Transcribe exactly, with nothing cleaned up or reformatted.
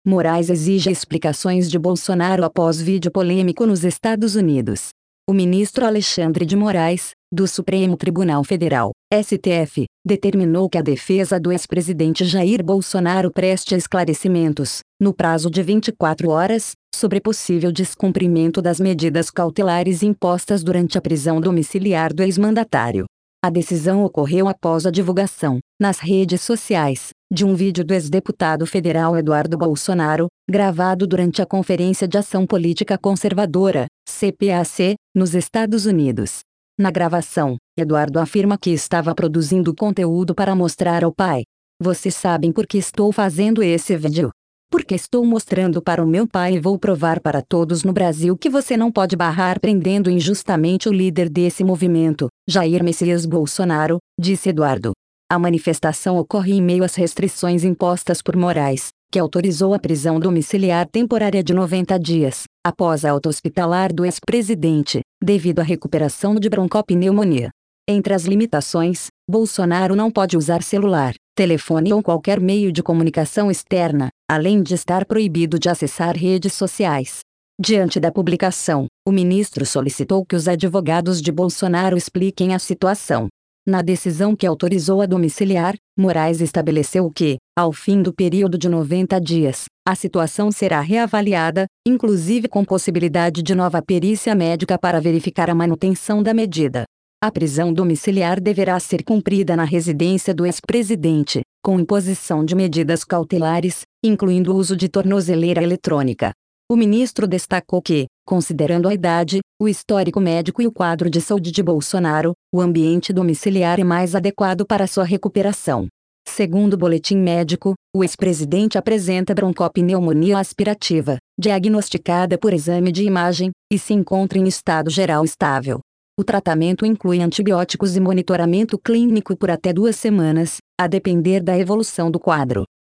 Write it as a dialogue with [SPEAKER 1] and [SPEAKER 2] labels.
[SPEAKER 1] Moraes exige explicações de Bolsonaro após vídeo polêmico nos Estados Unidos. O ministro Alexandre de Moraes, do Supremo Tribunal Federal, S T F, determinou que a defesa do ex-presidente Jair Bolsonaro preste esclarecimentos, no prazo de vinte e quatro horas, sobre possível descumprimento das medidas cautelares impostas durante a prisão domiciliar do ex-mandatário. A decisão ocorreu após a divulgação, nas redes sociais, de um vídeo do ex-deputado federal Eduardo Bolsonaro, gravado durante a Conferência de Ação Política Conservadora, C P A C, nos Estados Unidos. Na gravação, Eduardo afirma que estava produzindo conteúdo para mostrar ao pai. Vocês sabem por que estou fazendo esse vídeo? Porque estou mostrando para o meu pai e vou provar para todos no Brasil que você não pode barrar prendendo injustamente o líder desse movimento, Jair Messias Bolsonaro, disse Eduardo. A manifestação ocorre em meio às restrições impostas por Moraes, que autorizou a prisão domiciliar temporária de noventa dias, após a alta hospitalar do ex-presidente, devido à recuperação de broncopneumonia. Entre as limitações, Bolsonaro não pode usar celular, telefone ou qualquer meio de comunicação externa, além de estar proibido de acessar redes sociais. Diante da publicação, o ministro solicitou que os advogados de Bolsonaro expliquem a situação. Na decisão que autorizou a domiciliar, Moraes estabeleceu que, ao fim do período de noventa dias, a situação será reavaliada, inclusive com possibilidade de nova perícia médica para verificar a manutenção da medida. A prisão domiciliar deverá ser cumprida na residência do ex-presidente, com imposição de medidas cautelares, incluindo o uso de tornozeleira eletrônica. O ministro destacou que, considerando a idade, o histórico médico e o quadro de saúde de Bolsonaro, o ambiente domiciliar é mais adequado para sua recuperação. Segundo o boletim médico, o ex-presidente apresenta broncopneumonia aspirativa, diagnosticada por exame de imagem, e se encontra em estado geral estável. O tratamento inclui antibióticos e monitoramento clínico por até duas semanas, a depender da evolução do quadro.